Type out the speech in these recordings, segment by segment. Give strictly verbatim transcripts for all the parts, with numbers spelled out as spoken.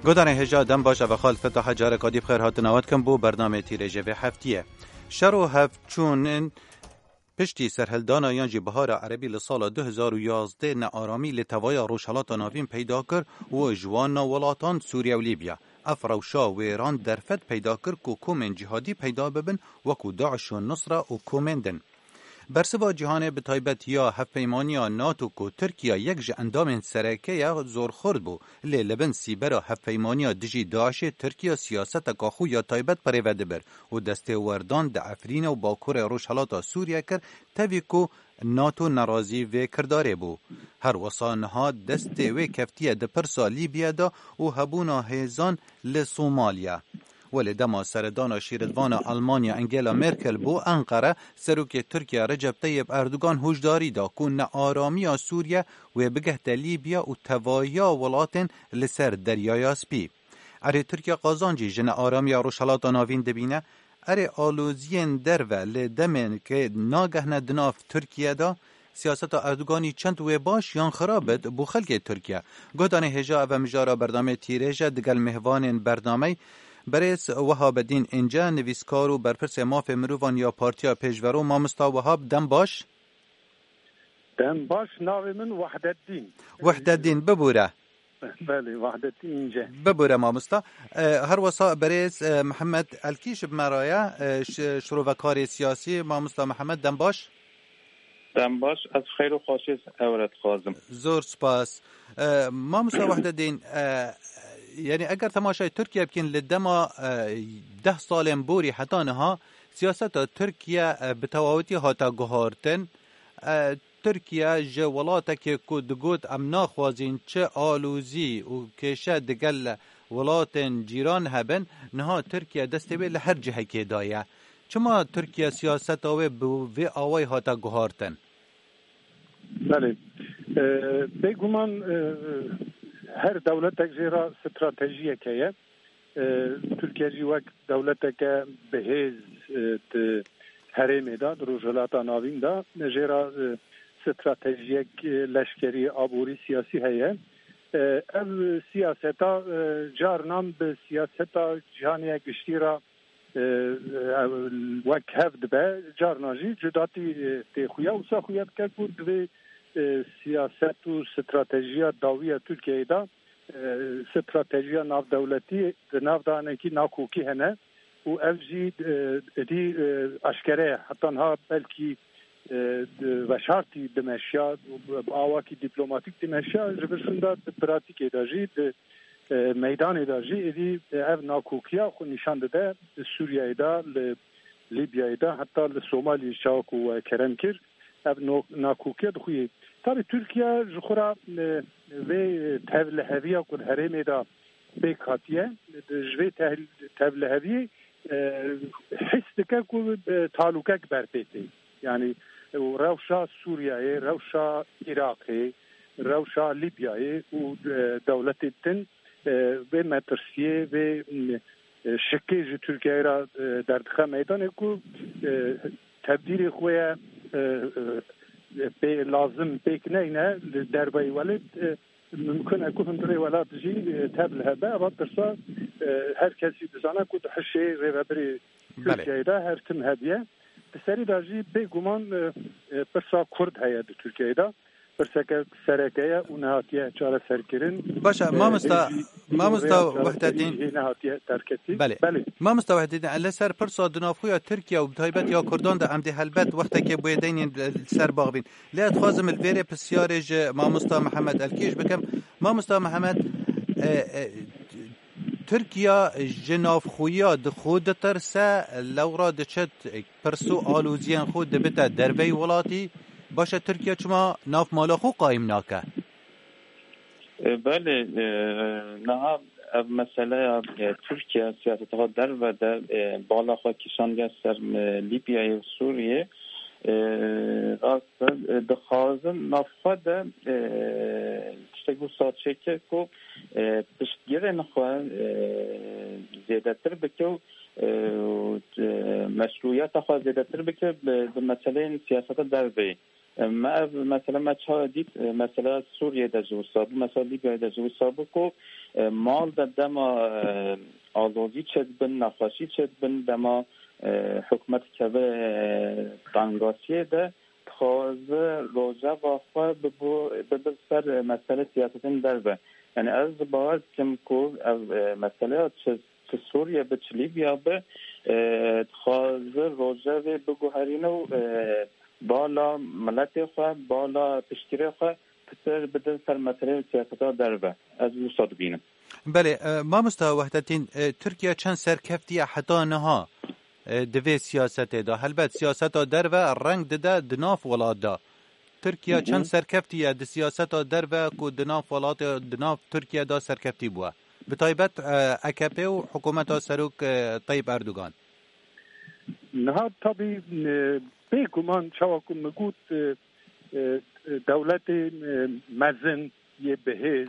گودان هجا دم باشه و خال فتح جاره کادی بخیر هات نواد کم بو برنامه تیرجه و هفتیه شر و هفت چون پشتی سرهلدانا یانجی بهار عربی لسال دو هزار و یازده نارامی لتوای روشالات ناوین پیدا کرد و جوان ولاتان سوریه و لیبیا افروشا و ایران درفت پیدا کرد که کومن جهادی پیدا ببن و که داعش و نصره و کومندن برسوا جهان به تایبت یا هفپیمانی ناتو کو ترکیه یک ج اندام سرکه یا زور خورد بو لی لبن سیبرا هفپیمانی دجی داعش ترکیه سیاست کاخو یا تایبت پریوده بر و دسته وردان د افرین و باکور روشالات سوریه کر تاوی کو ناتو نرازی و کرداره بو هر وصانها دسته و کفتیه د پرسا لیبیا دا و هبونا هیزان لسومالیا ولی دما سردان شیردوان آلمانیا انگلا مرکل بو انقره سروک ترکیه رجب طیب اردوگان هوشداری دا کن نارامی سوریه و بگهت لیبیا و توایا ولاتن لسر دریای سپی اره ترکیه قازانجی جن آرامی روشالات ناوین دبینه اره آلوزین درو لدمن که ناگه ندناف ترکیه دا سیاست اردوگانی چند و باش یان خرابت بو خلق ترکیه گودان هجا و مجارا برنامه تیرهجه دگل مهوان برنامه برس وهاب الدین اینجا نویسکار و برپرس ماف مروان یا پارتیا پیشورو مامستا وهاب دم باش دم باش ناوی من وحدت الدین وحدت الدین ببوره بله وحدت الدین اینجا ببوره مامستا هر وسا برس محمد الکیش بمرایا شروع سیاسی مامستا محمد دم باش دم باش از خیر و خوشی اولت خازم زور سپاس مامستا وحدت الدین یعنی اگر تماشای ترکیه بکن لدما ده سال بوری حتی نها سیاست ترکیه بتواوتی هاتا گهارتن ترکیه جوالاتا که کدگوت ام ناخوازین چه آلوزی و کشه دگل ولاتن جیران هبن نها ترکیه دستوی لهر جهه که دایه چما ترکیه سیاست آوه بوی آوه هاتا گهارتن؟ بله بگومان هر دولت جیرا استراتژی که ترکیه جی وقت دولت که بهز هرمی دا روجلات ناوین دا جیرا استراتژی لشکری آبوری سیاسی هیه اف سیاستا جارنام به سیاستا جهانی گشتی را وقت هفت به جارناجی جداتی تخویا و سخویت که بود به سیاست و استراتژی داوی ترکیه دا استراتژی ناو دولتی ناو دانکی ناکوکی هنه و افجی دی اشکره حتی ها بلکی و شرطی دمشیا و آواکی دیپلماتیک دمشیا جبرشون دا پراتیک داجی میدان داجی دی اف ناکوکیا خو نشان داده سوریه دا لیبیا دا حتی لسومالی شاک و کرم کر اف ناکوکیا دخوی tabii Türkiye jukura ve tevleheviye kul heremi da bekatiye jve tevlehevi hissdike kul talukek berpeti yani revşa Suriye'ye, revşa Irak'e, revşa Libya'ye u devletin ve metrsiye ve şekeci Türkiye'ye derdikhe meydan ku tebdili خوya به لازم پیک نه نه دربای ولد ممکن اكو هندري ولا تجي تابل هذا وبرصا هر كسي بزانا كنت حشي ريبري تركيا دا هر تم هديه بسري داجي بيغمان برصا كرد هيا تركيا دا برصا سركيا ونهاتيه چاره سركرين باشا ما مستا ما مستا وحدت الدين نهاتيه تركتي بله ما مستا وحدت الدين على سر برصا دنافويا تركيا وبتايبت يا كردان دا عمد هلبت وقت كي بويدين سر باغبين لا تخازم الفيري بسيارج ما مستا محمد الكيش بكم ما مستا محمد ترکیه جناف خویا د خود ترسه لورا د چت پرسو آلوزیان خود دبته دروی ولاتی باشه ترکیه چما ناف مالا خو قایم ناکه بله نه مسئله ترکیه سیاست ها در و در بالا خود کشانگه سر لیبیا و سوریه راست دخوازن نافخوا ده تشتگو ساتشه که که پشتگیره نخواه زیاده تر بکه و مشروعیت خواه زیاده تر بکه به مسئله سیاست در بی ما مثلا ما چه دید مثلا سوریه در جو سابق مثلا لیبیا در جو سابق کو مال در دم آزادی چه بن نخاشی چه بن دم حکومت که به تنگاسیه ده تازه روزه واقع به سر مسئله سیاستین دربه یعنی از باید کم کو مسئله چه سوریه به چه لیبیا به تازه روزه بگو هرینو بالا ملت خو بالا تشکیل خو پسر بدن سر مسئله سیاست دربه از او صد بینم. بله ما مستوى وحدتين تركيا چند سركفتي حتى نها دوی سیاست دا هلبت سیاست دربه رنگ ده دناف ولاد دا ترکیه چند سرکفتی ده سیاست دربه که دناف ولاد دناف ترکیه دا سرکفتی بوه به طایبت اکپی و حکومت سروک طیب اردوگان نه طبی بگمان چواکم مگود دولت مزن یه بهز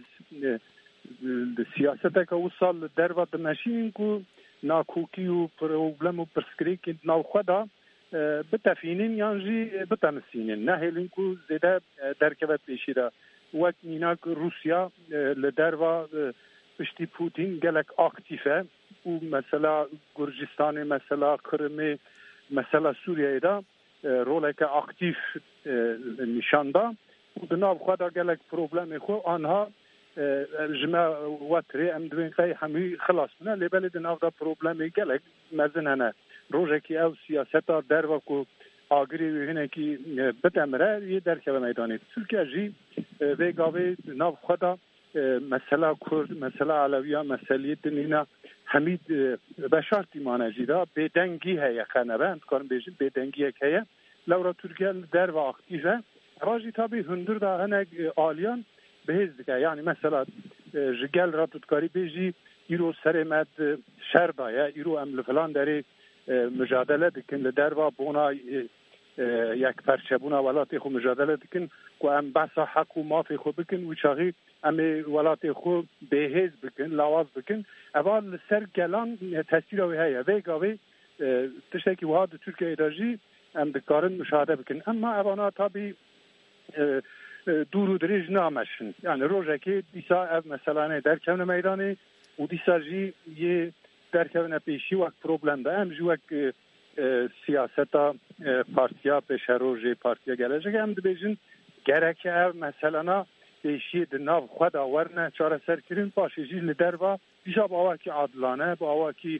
سیاست که وصل دربه دمشین که ناکوکی و پروبلم و پرسکری که ناو خدا بتفینین یانجی بتمسینین نه هلین که زیده درکبت پیشی را وقت نینا که روسیا لدروا پشتی پوتین گلک اکتیفه و مثلا گرجستان مثلا کرم مثلا سوریه دا رولک اکتیف نشانده و دناب خدا گلک پروبلم خو آنها جمع واتری ام دوین قای همی خلاص نه لیبل دناو دا پروبلمی گلک مزنانه روزه کی او سیاست در و کو آگری وینه کی بدمره یه در که میدانی ترکیه جی و گاوی ناو خدا مسئله کرد مسئله علویه مسئله دنینا همید بشارتی مانجیدا بدنگی هیا خنبه کارم بیشتر بدنگی هیا لورا ترکیه در و اکتیفه راجی تابی هندر دا هنگ آلیان بهز دیگه یعنی مثلا جگل را تودکاری بیجی ایرو سر مد شر دایه ایرو امل فلان داری مجادله دکن لدر و بونا یک پرچه بونا ولاتی خو مجادله دکن که ام بسا حق و مافی خو بکن و چاقی ام ولاتی خو بهز بکن لواز بکن اول سر گلان تاثیر اوی هیا ویگاوی تشتکی وها دو ترکیه ایداجی ام دکارن مشاهده بکن اما اوانا تابی دورو دریج نامشن یعنی روزه که دیسا اف مثلا در کمن میدانی و دیسا جی یه در کمن پیشی وقت پروبلم ده هم جی وقت سیاستا پارتیا پیشه روژه پارتیا گلجه که هم ده بیجن گرک اف مثلا پیشی ده ناو خود آورنه چاره سر کرین پاشه جی لدر با دیسا با آوه که عادلانه با آوه که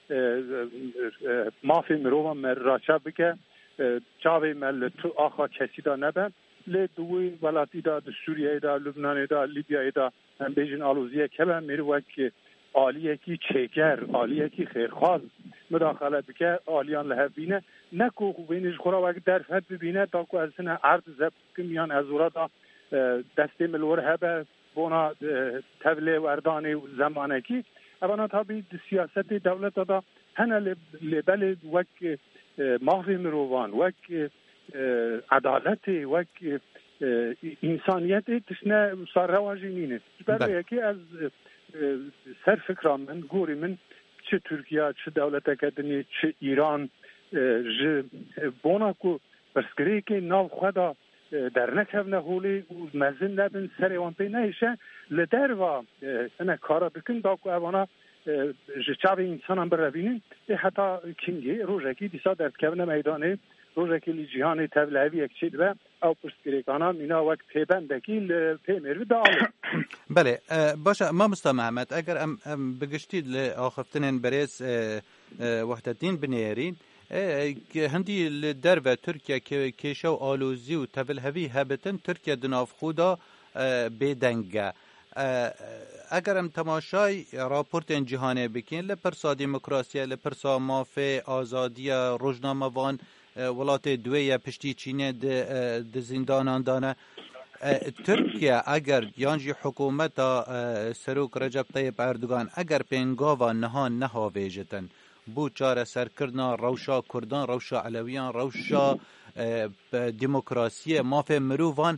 مافی مروه مراچه بکه چاوی مل تو آخوا کسی دا نبن لی دوی ولاتی دا سوریه دا لبنان دا لیبیا دا هم بیجن آلوزیه که هم میره وقت آلیه کی چیگر آلیه کی خیرخواز مداخله بکه آلیان لحب بینه نکو بینش خورا وقت درفت ببینه تا که از سنه عرض زب کمیان از ورا دا دسته ملور هبه بونا تبله وردانه زمانه کی اونا تابی سیاست دولت دا هنه لبل وقت ماهی مروان وقت عدالت وک انسانیت تشنه صار رواجی نینه برای یکی از سر فکرام من گوری من چه ترکیه چه دولت اکادمی چه ایران ج بونا کو پرسکری که ناو خدا در نکفنه هولی و مزن نبین سر وان پی نیشه لدر و انا کارا بکن دا کو اوانا جچاب انسان هم برابینین حتی کنگی روژکی دیسا در کفنه میدانه روزه که جهان تبلهوی یک چید و او پشتگیرکانا مینا وقت پیبندکی پیمیر و داله بله باشه ما مستا محمد اگر ام, ام بگشتید لآخفتنین بریز وحدتین بنیرین هندی لدر و ترکیه که کشو آلوزی و تبلهوی هبتن ترکیه دناف خودا بدنگه اگر ام تماشای راپورت جهانه بکین لپرسا دموکراسی لپرسا مافه آزادی روزنامه وان ولات دویه پشتی چینه ده زندانان دانه ترکیه اگر یانجی حکومت سروک رجب طیب اردوگان اگر پینگاوا نهان نهاویجتن بو چاره سرکردنا روشا کردان روشا علویان روشا دموکراسی مافه مرووان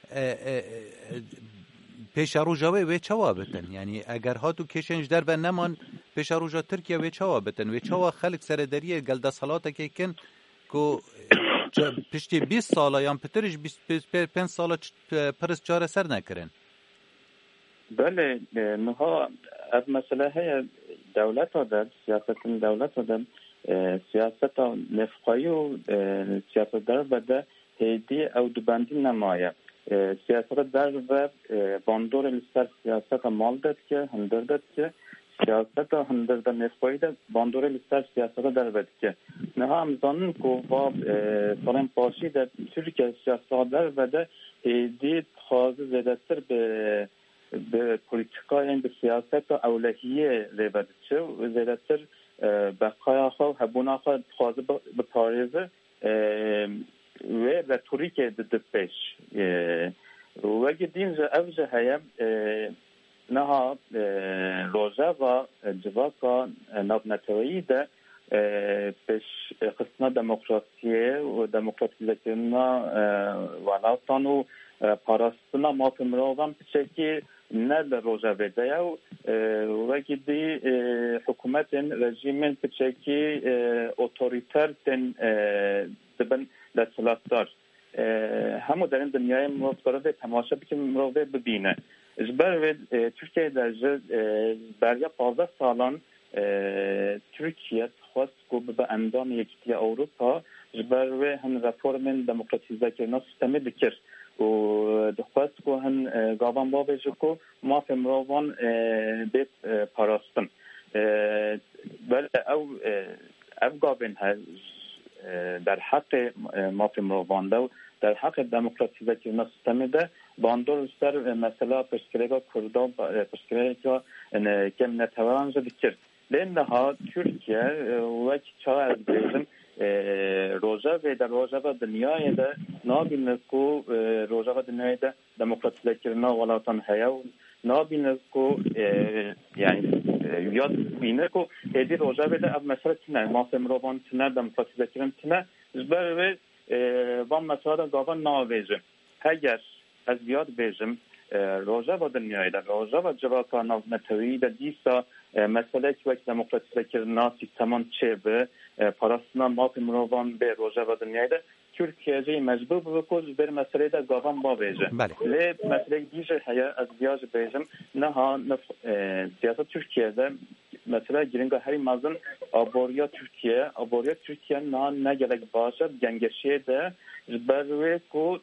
پیش روجاوی وی چوا بتن یعنی اگر هاتو کشنج در به نمان پیش روجا ترکیه وی چوا بتن وی چوا خلق سردریه گلده صلاته که کن کو پشتی بیست ساله یا پترش بیست پنج ساله پرس چاره سر نکرن. بله نها از مسئله های دولت ها در سیاست دولت ها در سیاست نفقایی و سیاست در بده هیدی او دوبندی نمایه سیاست در و باندور لسر سیاست مال داد که هندر داد که سیاست هندر در نفقایی در باندور لسر سیاست در بده که نها همزانن که با سالم پاشی در ترکیه سیاست در بده هیدی خواهد زیده سر به به پولیتیکا یعنی به سیاست و اولویه لیبد چه و زیادتر بقای خو هبونا خو خواهد به پاریزه و رتوریک دپش و گدیم جا اوجه هیم نها روژه و جواکا نابنتویی ده پیش قسمه دموکراسیه و دموکراتیزه کرنا ولاتان و پاراستنا ما په مروان په چې نه د روزه وده او وګدي حکومت رژیم په چې اتوریتر تن دبن د سلطدار همو در این دنیای مروه تماشا بکنه مروه ببینه جبر ترکیه در برای پانزده سالان ترکیه خواست که به اندام یکیتی اروپا جبر هم رفورم دموکراتیزه کردن سیستمی بکرد و دخواست که هن گاوان بابیجه که ما فی مروان بیت پاراستن ولی او او گاوین ها در حق ما فی مروان ده در حق دموکراتیزه کردن سیستمی ده باندور سر مثلا پرسکریگا کردان پرسکریگا کم نتوان جد کرد لانها ترکیه وقت چه از بیزم روزه و در روزه و دنیای ده نابینه که روزه و دنیای ده دموکراتیزه کردن ولاتان هیا نابینه که یعنی یاد بینه که هدی روزه و ده اب مثلا تنه ما فمروان تنه دموکراتیزه کردن تنه زبر و وام مثلا گاوان ناویجم اگر از یاد بیجم روزه و دنیای ده روزه و جواکا نابنتویی ده دیسا مسئله که وقت دموکراتیزه کردن سیستمان چه به پاراستنا ما په مروان به روزه و دنیای ده ترکیه جای مجبور بکوز بر مسئله ده گاوان با بیجه لی مسئله دیجه هیا از بیاج بیجم نه ها سیاست ترکیه ده مسئله گرینگا هری مازن آبوریا ترکیه آبوریا ترکیه نه نگلک باشه گنگشیه ده بروی که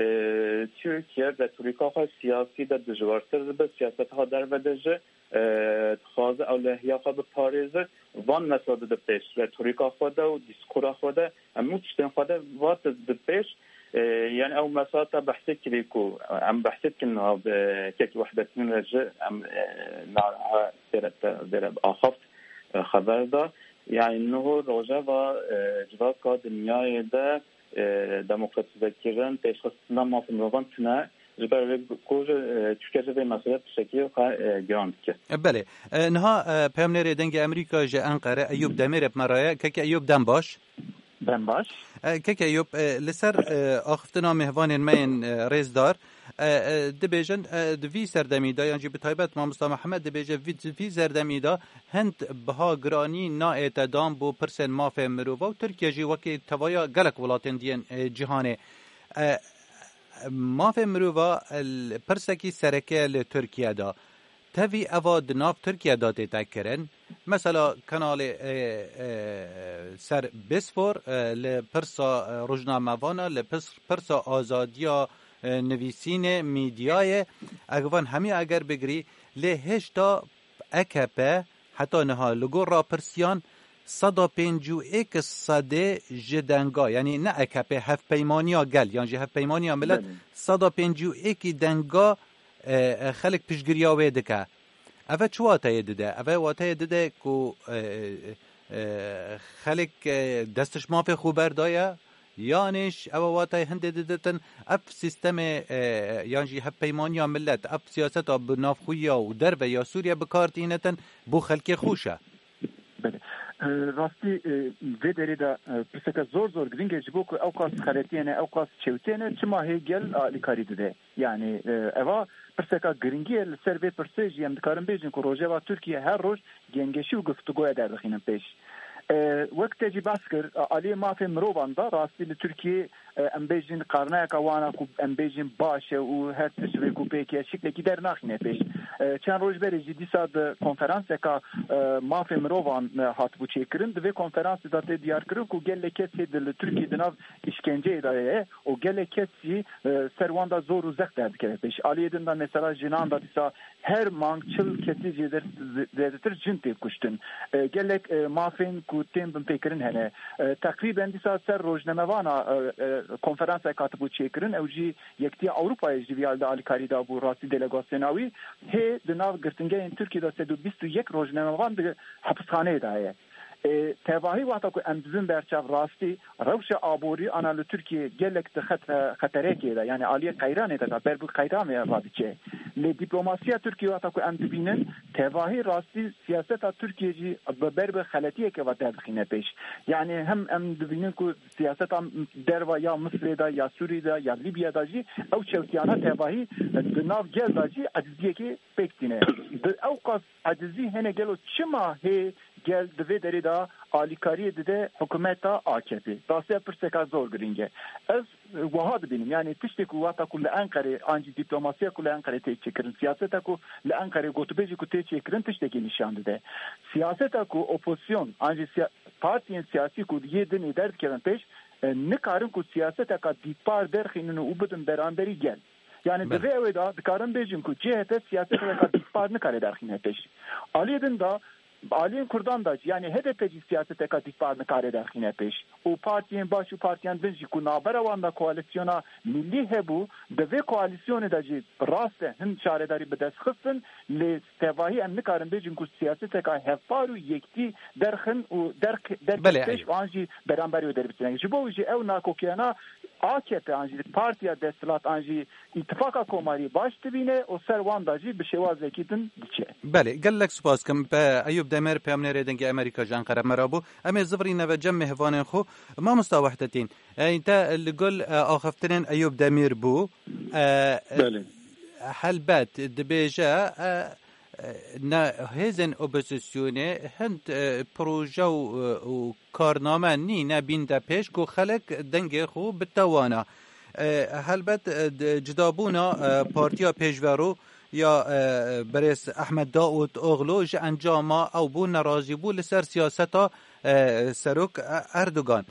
ترکیه رتوریکا ها سیاسی ده دجوارتر به سیاست ها در بدجه خواهد اولهیه خواه به پاریزه وان مسئله ده پیش رتوریکا خواه و دیسکورا خواه امو تشتن خواه وات ده پیش یعنی او مسئله تا بحثی کلیکو ام بحثی کنها که وحدتین رجه ام نارها در آخفت خبر ده یعنی نهو روژه و جواکا دنیای ده دموکراتیزه کردن پیش خستنا ما فی مروان تنه جبر کوج ترکیه به مسئله شکلی گراند که بله نها پیامنر دنگ امریکا ج انقره ایوب دمیر مرایه که ایوب دم باش دم باش که ایوب لسر آخفتنا مهوان من رزدار دبیجن دوی سردمیدا یعنی به تایبت ما مصطفی محمد دبیجه وی سردمیدا هند بها گرانی نا اعتدام بو پرسن مافه مرووا و ترکیه جی وکی توایا گلک ولاتن دین جهانه ما في مروفا البرسكي سركة لتركيا دا تفي أفاد ناف تركيا دا تتكرن مثلا كانال سر بسفور لبرسا رجنا موانا لبرسا آزاديا نویسین میدیای اگوان همی اگر بگری لهشتا اکپه حتی نها لگو را پرسیان صدا پنجو ایک صده جدنگا یعنی نه اکپه هف پیمانیا گل یعنی هف پیمانیا ملت صدا پنجو ایکی دنگا خلق پیشگریا ویده که اوه چو واتای دده اوه واتای دده که خلق دستش مافی خوبر دایه یانش او واتای هنده ددتن اف سیستم یعنی هف پیمانیا ملت اف سیاست اب نافخویا و در و یا سوریا بکارتینتن بو خلق خوشه بله راستی و دری دا پرسکه زور زور گرینگه جبو که اوقاس خرطیانه اوقاس چوتینه چما هیگل آلیکاری دده یعنی اوا پرسکه گرینگه لسر به پرسیجی هم دکارم بیجن که روژه و ترکیه هر روز گنگشی و گفتگوه در بخینم پیش وقت جی بس کر علی ما فی مروان دا راستی لترکیه ام بیجین قرنه کوانا کو ام بیجین باشه و هر تشوی کو پکی شکل کی در نخنه پیش چند روز بری جدی ساد کنفرانس کا ما فی مروان هات بو چیکرین و کنفرانس دات دیار کرن کو گله کسی دل ترکیه دناو işkence اداره o gele kesi servanda zor uzak derdi ki peş aliyedin de mesela jinan da disa her mangçıl kesi jedir zedetir cin tep kuştun gelek mafin ku tem bin pekirin hele takriben disa ser rojnemevana konferansa katıbu çekirin evji yekti Avrupa ejviyalda alikarida bu rasti delegasyonavi he dinav gırtınge Türkiye'de sedu bistu yek rojnemevan de hapishane daye تواهی وقتا که امدزن برچاو راستی روش آبوری آنالو ترکیه گلک خطره که ده یعنی آلیه قیرانه ده بر بو قیرانه رادی چه لی دیپلوماسیا ترکیه وقتا که امدبینن تواهی راستی سیاست ترکیه جی بر بو خلطیه که وقتا دخینه پیش یعنی هم امدبینن که سیاست در و یا مصر ده یا سوری ده یا لیبیا ده جی او چوتیانه تواهی دناف گل ده جی عجزیه که پیکتینه او قاس عجزی هنه گلو چما هی gel dve deri da alikariye de hükümeta A K P. Tasya perseka zor gringe. Ez vahad binim yani tişte ku vata ku Ankara anji diplomasiya ku Ankara te çekirin. Siyaseta ku Ankara gotubeji ku te çekirin tişte ki nişandı de. Siyaseta ku opozisyon anji partiyen siyasi ku yedin eder keren peş ne karın ku siyaseta ka dipar derxinin u budun beranderi gel. Yani dve evda dikarın bejim ku C H P siyaseta ka dipar ne kare derxine peş. Aliyedin da Aliyen Kurdan da yani H D P'ci siyasete ka dikbarını kare derxine peş. O partiyen baş o partiyen benji ku naberawan koalisyona milli hebu de ve koalisyonu da ji raste hin çaredari be dest xistin le tevahi em nikarin bejin ku siyasete ka hefaru yekti derxin o derk derk peş anji beramberi derbitine. Ji bo ji ev nakokiyana A K P anji partiya destilat anji ittifaka komari baş tibine o serwan da ji bi şewazekidin diçe. بله گلک سپاس کم به ایوب دمر پیامنر دنگ امریکا جان قرب مرابو امی زفری نو جمع هوان خو ما مستوحدتین انت لگل آخفترین ایوب دمیر بو بله حلبت دبیجا نه هزن اپوزیسیونه هند پروژه و کارنامه نی نبین ده پیش کو خلق دنگ خو بتوانا حلبت جدابونا پارتیا پیشورو یا برس احمد داود اوغلو ج انجاما او بو ناراضی بو لسر سیاستا سروک اردوغان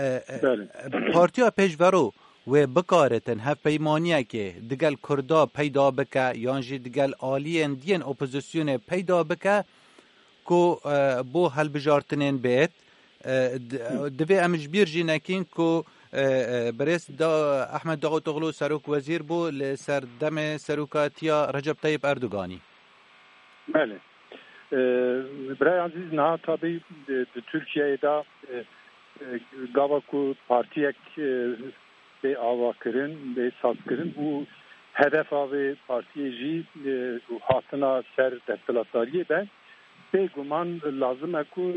پارتیا پیشورو و بکارتن هف پیمانیه که دگل کردا پیدا بکه یانجی دگل آلین دین اپوزیسیون پیدا بکه کو بو هل بجارتنین بیت دوی امج بیر جی نکین کو برس دا احمد داود اوغلو سروک وزیر بو لسر دم سروکاتیا رجب طیب اردوغانی. بله. برای عزیز نه tabi Türkiye'de gavaku partiyek be avakirin be saskirin bu hedef ve partiyeci hatına ser destelatariye ben be guman lazım eku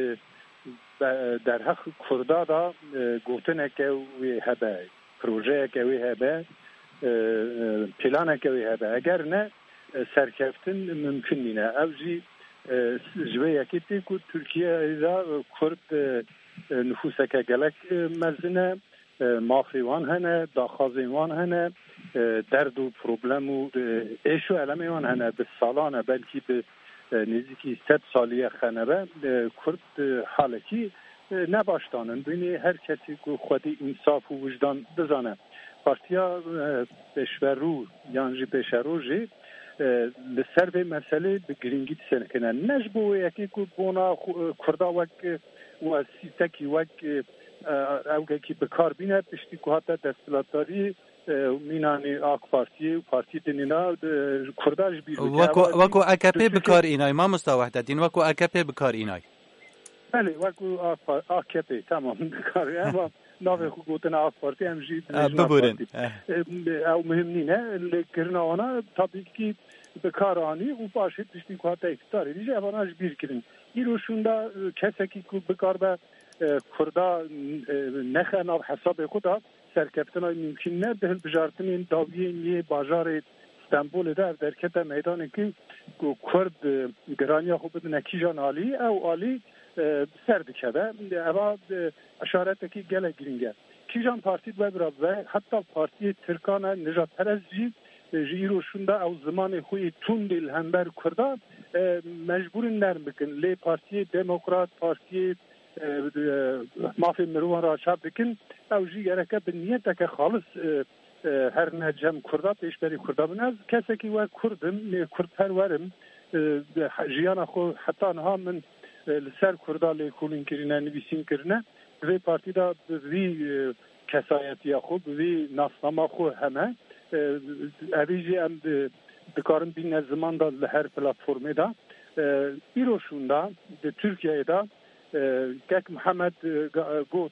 در حق کردا دا گفتن که وی هبه پروژه که وی هبه پلان که وی هبه اگر نه سرکفتن ممکن نینه او جی جوه یکیتی که ترکیه ایزا کرد نفوسه که گلک مزنه مافریوان هنه داخازیوان هنه درد و پروبلم و ایشو علمیوان هنه به سالانه بلکه به نزدیکی ست سالیه خنبه کرد حالکی نباشتانن بینی هر کسی که خودی انصاف و وجدان بزانه پارتیا پیشورو یانجی پیشورو جی لسر به مسئله به گرینگی تسنکنه نجبو یکی که بونا کردا وک و سیتکی وک اوگه که بکار بینه پشتی که حتی دستلاتاری مینانی آک پارتی و پارتی دنینا کرداش بیرو وکو وکو اکپی بکار اینای ما مستوحدتین وکو اکپی بکار اینای بله وکو اکپی تمام بکار اما ناوی خو گوتن آک پارتی همجی ببورن او مهم نینه لکرنا آنا tabii ki بکار آنی و باشید پشتی که حتی اکتاری دیجه اواناش بیر کرن ایروشونده کسکی که بکار به کردا نخه ناو حساب خود سرکفتنای ممکن نه به بجارتنین داویه نیه باجار استانبول در درکت میدان که کرد گرانیا خوب نکیجان عالی او عالی سر دکده اما اشارت کی گله گرینگه کیجان پارتی و برای حتی پارتی ترکان نجات پرستی جیروشونده او زمان خوی تون دل همبر کرده مجبور نرم بکن لی پارتی دموکرات پارتی مافی مروان را چاپ بکن او جی گرکه به نیت که خالص هر نجم کرده پیش بری کرده بناز کسی که و کردم کرد پرورم جیانا خو حتی نها من لسر کرده لی کولین کرنه نویسین کرنه به پارتی دا وی کسایتی خو وی ناسنامه خو همه اویجی ام دکارن بین زمان دا هر پلاتفورمی دا ایروشون دا ترکیه دا که محمد گوت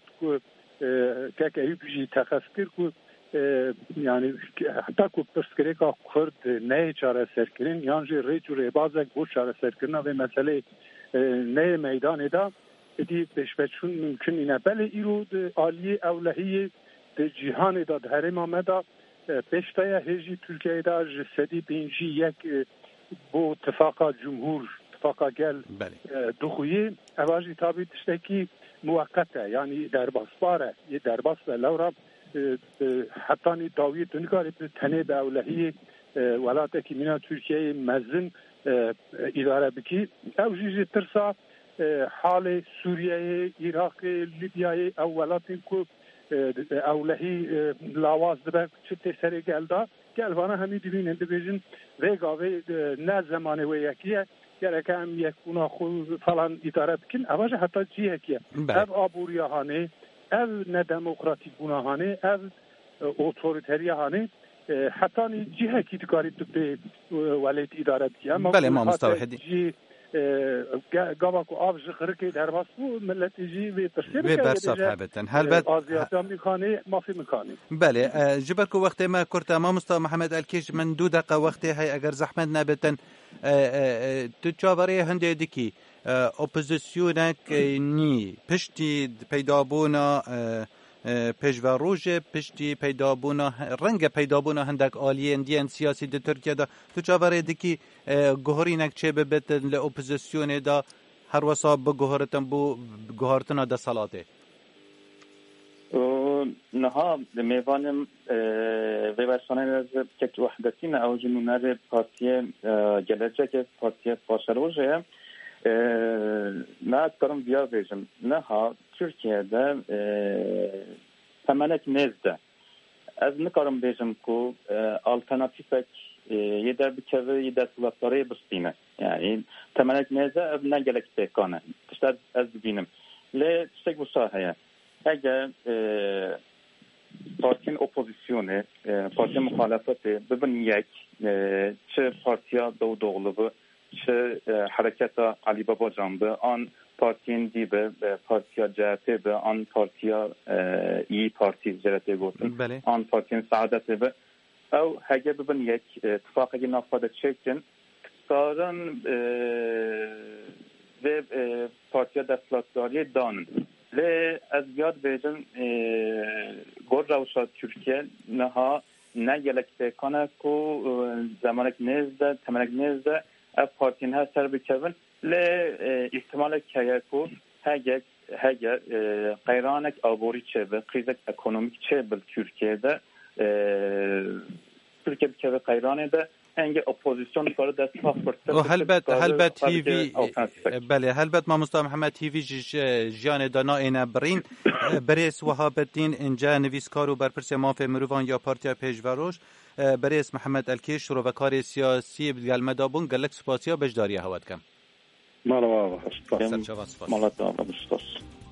که ایوبیجی تخصیر که yani hatta ku perskreka kurd ne çare serkirin yani recu rebazek bu çare serkirina ve mesele ne meydanı da edi peşpeçun mümkün ine beli irod ali evlehi de cihanı da herima meda peştaya heji Türkiye'de sedi binci yek bu ittifaka cumhur ittifaka gel duhuyi evaji tabi tişteki muvakkate yani derbasbare ye derbas ve lawra حتی داوی دنگاری به تنه به اولهی ولاته که مینا ترکیه مزن اداره بکی او جیجی ترسا حال سوریه عراق لیبیای اولاتی که اولهی لاواز دبه چه تسری گلده گلوانه همی دیوین هنده بیجن ویگاوی نه زمانه و یکیه گرکه هم یک اونا خود فلان اداره بکن اوجه حتی جیه کیه او آبوریهانه ev ne demokratik bunahane ev otoriteriyane hatta ni cihaki tıkarıp de valet idare ediyor ama bale ma mustawhidi gava ku av jıkırke derbas bu milletici ve tırşir ve bersaf habeten halbet aziyatan mikani mafi mikani bale جبركو وقت ما كرت ما مستوى محمد الكيش من دو دقه وقت هي اگر زحمت نبتن تجاوری هنده دکی اپوزیسیونک نی پشتی پیدابونا پیشوا روژه پشتی پیدابونا رنگ پیدابونا هندک آلیه اندیان سیاسی ده ترکیه دا تو چاوره دکی گوهرینک چه ببتن لأپوزیسیون دا هر وصاب بگوهرتن بو گوهرتنا دا صلاته نها میوانم و ورسانه از که وحدتین او جنونر پارتی گلچه که پارتی پاشروژه نه کارم بیا بیشم نه ها ترکیه ده تمنک نزده از نکارم بیشم کو آلترناتیفک یه در بکوه یه در سلطاره بستینه یعنی تمنک نزده از نگلک تکانه تشتر از بینم لی تشتک bu sahaya اگر partinin opozisyonu parti muhalefeti bibin yek çi partiya Davutoğlu bu çi hareketa Ali Babacan bu an partinin dibe partiya C H P bu an partiya İyi Parti zerete gotin an partinin Saadet bu ev hege bibin yek ittifaqı nafada çekin karın ve partiya destlatları danın لی از یاد بیشتر گرد روشات ترکیه نه نه گلک کنه کو زمانک نزده تمنک نزده اف پارتین ها سر بکن لی احتمال که کو هگه هگه قیرانک آبوری چه به قیزک اکونومیک چه به ترکیه ده ترکیه بکه قیرانه ده انگه اپوزیسیون کار دست پاسپورت و هلبت هلبت تیوی بله هلبت ما مصطفی محمد تیوی جان دانا اینا برین بریس وهابتین اینجا نویسکار و برپرسی مافی مروان یا پارتیا پیشواروش بریس محمد الکیش رو وکار سیاسی بدگل مدابون گلک سپاسیا بجداری هواد کم مالا بابا سپاس مالا بابا سپاس